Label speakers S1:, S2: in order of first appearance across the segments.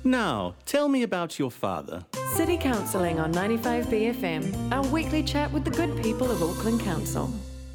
S1: Now, tell me about your father.
S2: City Councilling on 95BFM, our weekly chat with the good people of Auckland Council.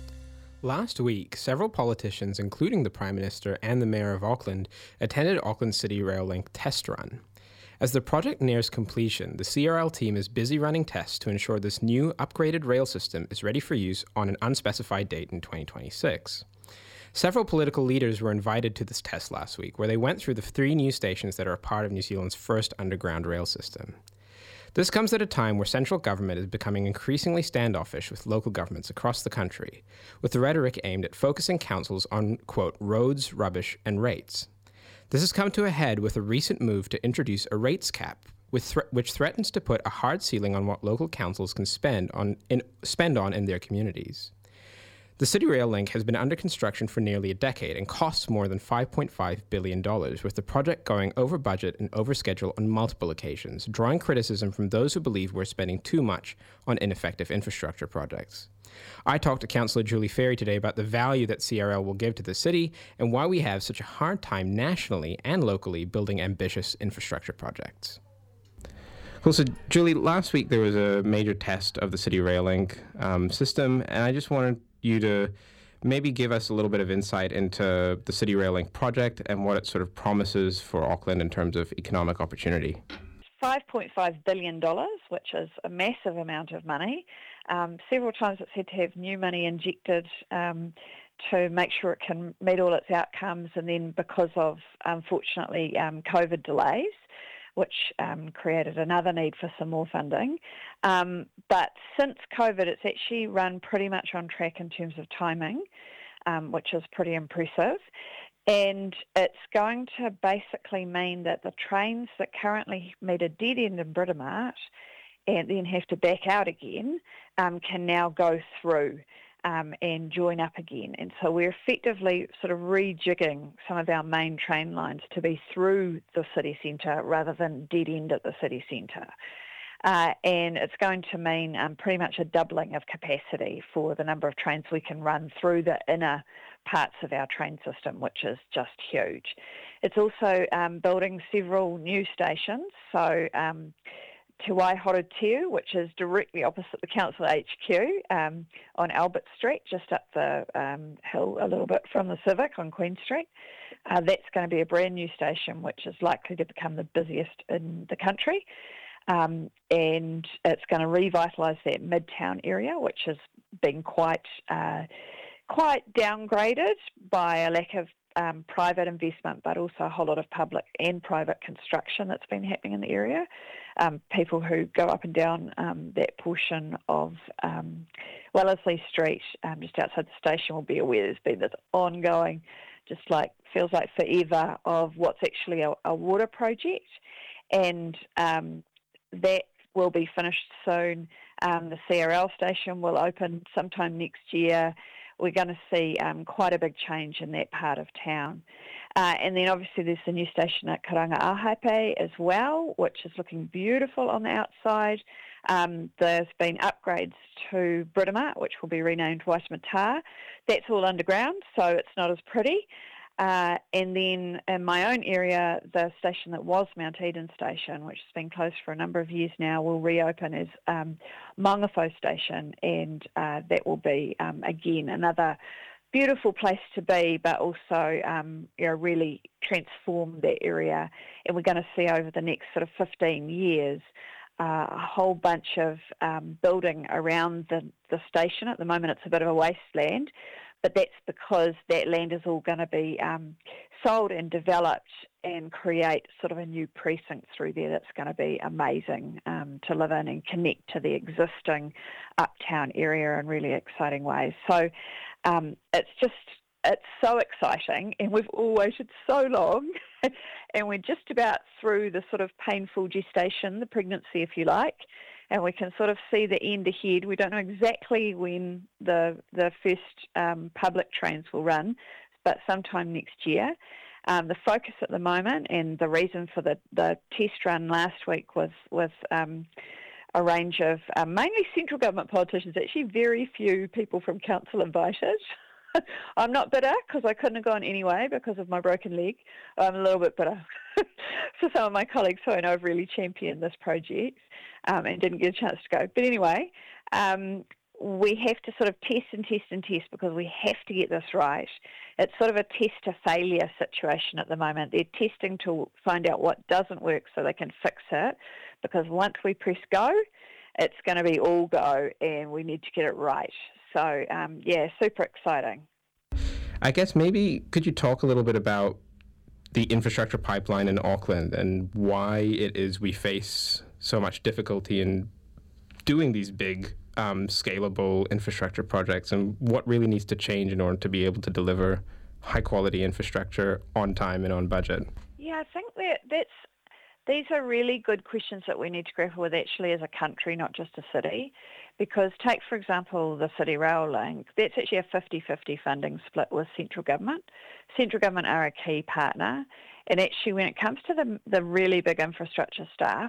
S3: Last week, several politicians, including the Prime Minister and the Mayor of Auckland, attended Auckland City Rail Link test run. As the project nears completion, the CRL team is busy running tests to ensure this new, upgraded rail system is ready for use on an unspecified date in 2026. Several political leaders were invited to this test last week, where they went through the 3 new stations that are a part of New Zealand's first underground rail system. This comes at a time where central government is becoming increasingly standoffish with local governments across the country, with the rhetoric aimed at focusing councils on, quote, roads, rubbish, and rates. This has come to a head with a recent move to introduce a rates cap, which threatens to put a hard ceiling on what local councils can spend on in their communities. The City Rail Link has been under construction for nearly a decade and costs more than $5.5 billion, with the project going over budget and over schedule on multiple occasions, drawing criticism from those who believe we're spending too much on ineffective infrastructure projects. I talked to Councillor Julie Ferry today about the value that CRL will give to the city and why we have such a hard time nationally and locally building ambitious infrastructure projects. Cool. So, Julie, last week there was a major test of the City Rail Link system, and I just wanted you to maybe give us a little bit of insight into the City Rail Link project and what it sort of promises for Auckland in terms of economic opportunity.
S4: $5.5 billion, which is a massive amount of money. Several times it's had to have new money injected to make sure it can meet all its outcomes, and then because of, unfortunately, COVID delays, which created another need for some more funding. But since COVID, it's actually run pretty much on track in terms of timing, which is pretty impressive. And it's going to basically mean that the trains that currently meet a dead end in Britomart and then have to back out again can now go through and join up again. And so we're effectively sort of rejigging some of our main train lines to be through the city centre rather than dead end at the city centre. And it's going to mean pretty much a doubling of capacity for the number of trains we can run through the inner parts of our train system, which is just huge. It's also building several new stations. So Te Waihorotiu, which is directly opposite the council HQ on Albert Street, just up the hill a little bit from the Civic on Queen Street. That's going to be a brand new station, which is likely to become the busiest in the country. And it's going to revitalise that Midtown area, which has been quite downgraded by a lack of private investment, but also a whole lot of public and private construction that's been happening in the area. People who go up and down that portion of Wellesley Street, just outside the station, will be aware there's been this ongoing, feels like forever, of what's actually a water project, and that will be finished soon. The CRL station will open sometime next year. We're going to see quite a big change in that part of town. And then obviously there's the new station at Karanga-Ahape as well, which is looking beautiful on the outside. There's been upgrades to Britomart, which will be renamed Waitemata. That's all underground, so it's not as pretty. And then in my own area, the station that was Mount Eden Station, which has been closed for a number of years now, will reopen as Mangawhau Station, and that will be, again, another beautiful place to be, but also really transform that area. And we're going to see over the next sort of 15 years a whole bunch of building around the station. At the moment it's a bit of a wasteland, but that's because that land is all going to be sold and developed and create sort of a new precinct through there that's going to be amazing to live in and connect to the existing uptown area in really exciting ways. So it's so exciting, and we've all waited so long, and we're just about through the sort of painful gestation, the pregnancy, if you like, and we can sort of see the end ahead. We don't know exactly when the first public trains will run, but sometime next year. The focus at the moment, and the reason for the test run last week, was with a range of mainly central government politicians, actually very few people from council invited. I'm not bitter because I couldn't have gone anyway because of my broken leg. I'm a little bit bitter for some of my colleagues who I know have really championed this project and didn't get a chance to go. But anyway, we have to sort of test and test and test because we have to get this right. It's sort of a test to failure situation at the moment. They're testing to find out what doesn't work so they can fix it, because once we press go, it's going to be all go and we need to get it right. So, super exciting.
S3: I guess maybe could you talk a little bit about the infrastructure pipeline in Auckland and why it is we face so much difficulty in doing these big scalable infrastructure projects, and what really needs to change in order to be able to deliver high quality infrastructure on time and on budget?
S4: Yeah, I think these are really good questions that we need to grapple with actually as a country, not just a city. Because take, for example, the City Rail Link, that's actually a 50-50 funding split with central government. Central government are a key partner. And actually when it comes to the really big infrastructure stuff,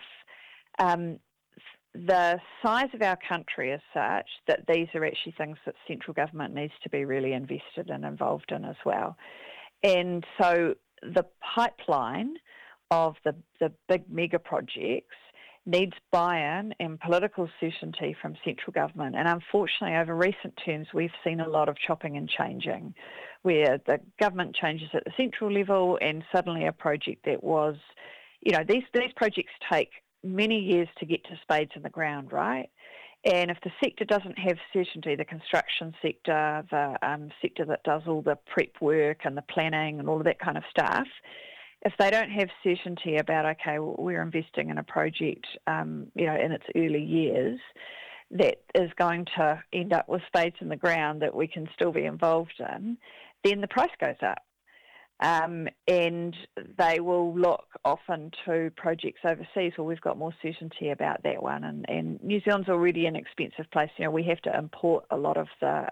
S4: the size of our country is such that these are actually things that central government needs to be really invested and involved in as well. And so the pipeline of the big mega projects needs buy-in and political certainty from central government. And unfortunately, over recent terms, we've seen a lot of chopping and changing, where the government changes at the central level and suddenly a project that was, these projects take many years to get to spades in the ground, right? And if the sector doesn't have certainty, the construction sector, the sector that does all the prep work and the planning and all of that kind of stuff, if they don't have certainty about, okay, well, we're investing in a project, in its early years, that is going to end up with spades in the ground that we can still be involved in, then the price goes up. And they will look often to projects overseas. Well, we've got more certainty about that one. And New Zealand's already an expensive place. We have to import a lot of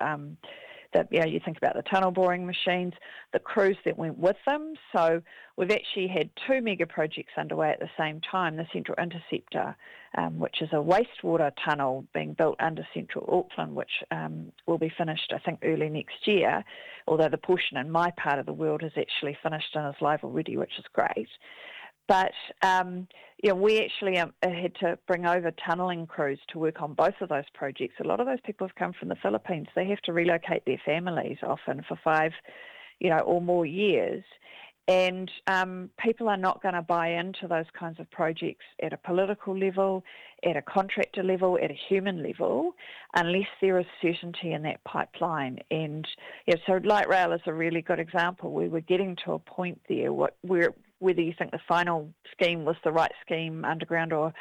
S4: you think about the tunnel boring machines, the crews that went with them. So we've actually had two mega projects underway at the same time, the Central Interceptor, which is a wastewater tunnel being built under central Auckland, which will be finished, I think, early next year, although the portion in my part of the world is actually finished and is live already, which is great. But, we actually had to bring over tunnelling crews to work on both of those projects. A lot of those people have come from the Philippines. They have to relocate their families often for 5, or more years. And people are not going to buy into those kinds of projects at a political level, at a contractor level, at a human level, unless there is certainty in that pipeline. And so light rail is a really good example. We were getting to a point there whether you think the final scheme was the right scheme, underground or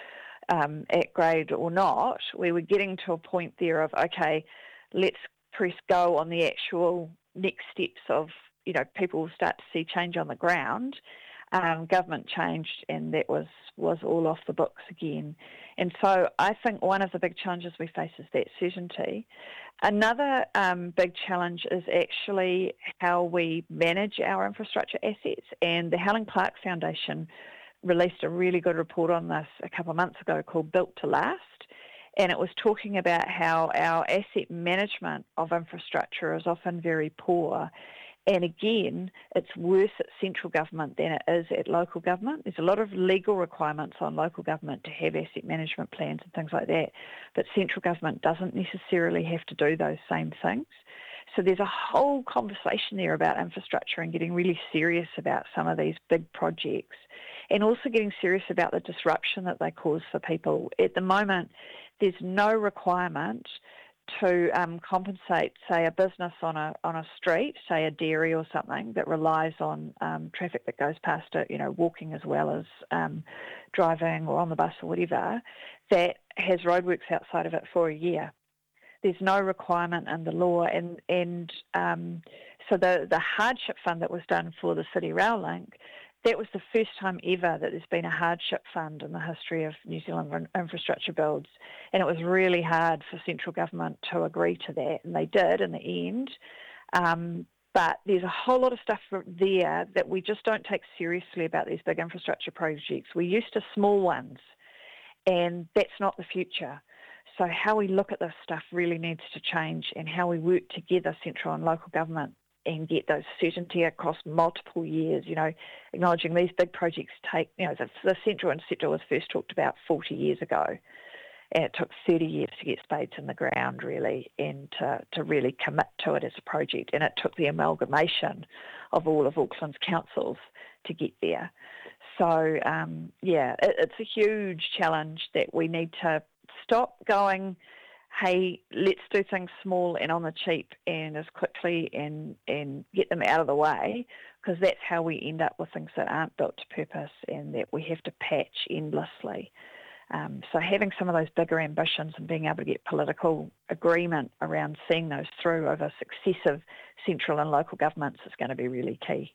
S4: at grade or not, we were getting to a point there of, okay, let's press go on the actual next steps of, people will start to see change on the ground. Government changed and that was all off the books again. And so I think one of the big challenges we face is that certainty. Another big challenge is actually how we manage our infrastructure assets. And the Helen Clark Foundation released a really good report on this a couple of months ago called Built to Last. And it was talking about how our asset management of infrastructure is often very poor. And again, it's worse at central government than it is at local government. There's a lot of legal requirements on local government to have asset management plans and things like that, but central government doesn't necessarily have to do those same things. So there's a whole conversation there about infrastructure and getting really serious about some of these big projects, and also getting serious about the disruption that they cause for people. At the moment, there's no requirement to compensate, say, a business on a street, say a dairy or something, that relies on traffic that goes past it, walking as well as driving or on the bus or whatever, that has roadworks outside of it for a year. There's no requirement in the law, and so the hardship fund that was done for the City Rail Link, that was the first time ever that there's been a hardship fund in the history of New Zealand infrastructure builds. And it was really hard for central government to agree to that, and they did in the end. But there's a whole lot of stuff there that we just don't take seriously about these big infrastructure projects. We're used to small ones, and that's not the future. So how we look at this stuff really needs to change, and how we work together, central and local government, and get those certainty across multiple years, acknowledging these big projects take, the Central Interceptor was first talked about 40 years ago, and it took 30 years to get spades in the ground, really, and to really commit to it as a project. And it took the amalgamation of all of Auckland's councils to get there. So, it's a huge challenge that we need to stop going, hey, let's do things small and on the cheap and as quickly and get them out of the way, because that's how we end up with things that aren't built to purpose and that we have to patch endlessly. So having some of those bigger ambitions and being able to get political agreement around seeing those through over successive central and local governments is going to be really key.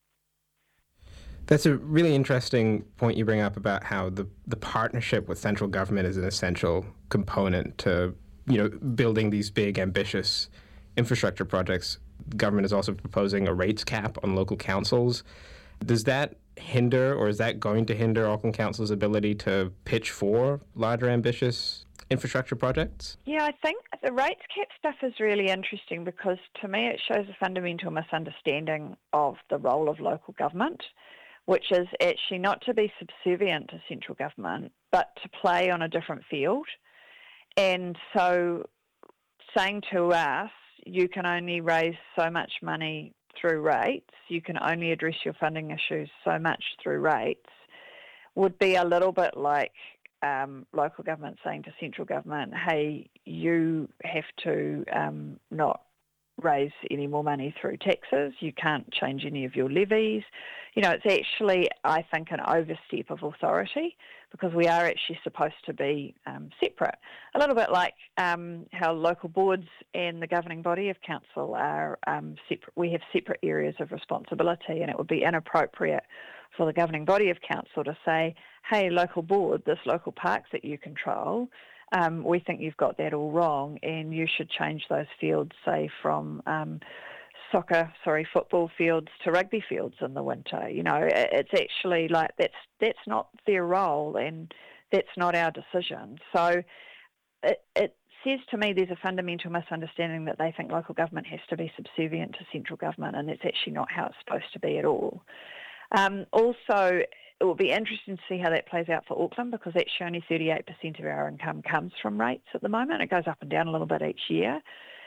S3: That's a really interesting point you bring up about how the partnership with central government is an essential component to, building these big, ambitious infrastructure projects. The government is also proposing a rates cap on local councils. Does that hinder, or is that going to hinder Auckland Council's ability to pitch for larger, ambitious infrastructure projects?
S4: Yeah, I think the rates cap stuff is really interesting because to me it shows a fundamental misunderstanding of the role of local government, which is actually not to be subservient to central government, but to play on a different field. And so saying to us, you can only raise so much money through rates, you can only address your funding issues so much through rates, would be a little bit like local government saying to central government, hey, you have to not raise any more money through taxes, you can't change any of your levies. It's actually, I think, an overstep of authority because we are actually supposed to be separate. A little bit like how local boards and the governing body of council are separate. We have separate areas of responsibility, and it would be inappropriate for the governing body of council to say, hey, local board, this local park that you control, we think you've got that all wrong and you should change those fields, say, from football fields to rugby fields in the winter. It's actually like that's not their role and that's not our decision. So it says to me there's a fundamental misunderstanding that they think local government has to be subservient to central government, and that's actually not how it's supposed to be at all. Also, it will be interesting to see how that plays out for Auckland because actually only 38% of our income comes from rates at the moment. It goes up and down a little bit each year.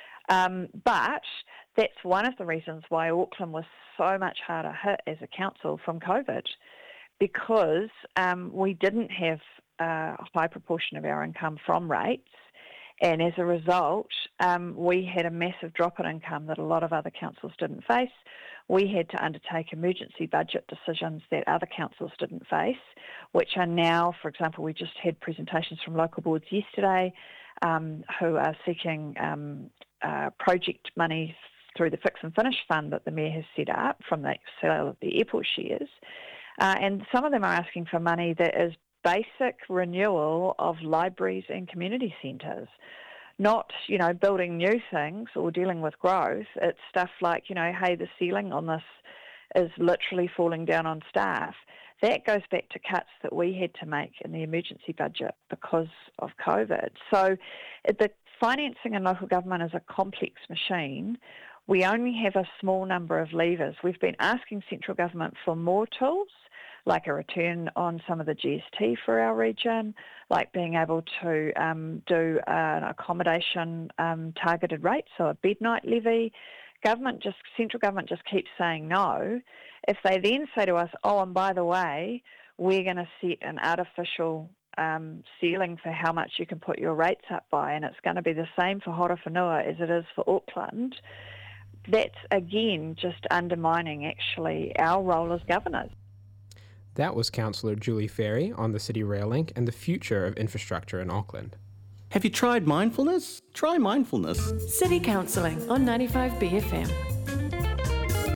S4: But that's one of the reasons why Auckland was so much harder hit as a council from COVID, because we didn't have a high proportion of our income from rates. And as a result, we had a massive drop in income that a lot of other councils didn't face. We had to undertake emergency budget decisions that other councils didn't face, which are now, for example, we just had presentations from local boards yesterday who are seeking project money through the Fix and Finish fund that the Mayor has set up from the sale of the airport shares. And some of them are asking for money that is basic renewal of libraries and community centres, not, building new things or dealing with growth. It's stuff like, hey, the ceiling on this is literally falling down on staff. That goes back to cuts that we had to make in the emergency budget because of COVID. So the financing in local government is a complex machine. We only have a small number of levers. We've been asking central government for more tools, like a return on some of the GST for our region, like being able to do an accommodation targeted rate, so a bed night levy. Central government just keeps saying no. If they then say to us, oh, and by the way, we're going to set an artificial ceiling for how much you can put your rates up by, and it's going to be the same for Horowhenua as it is for Auckland, that's, again, just undermining, actually, our role as governors.
S3: That was Councillor Julie Ferry on the City Rail Link and the future of infrastructure in Auckland.
S1: Have you tried mindfulness? Try mindfulness.
S2: City Counselling on 95 BFM.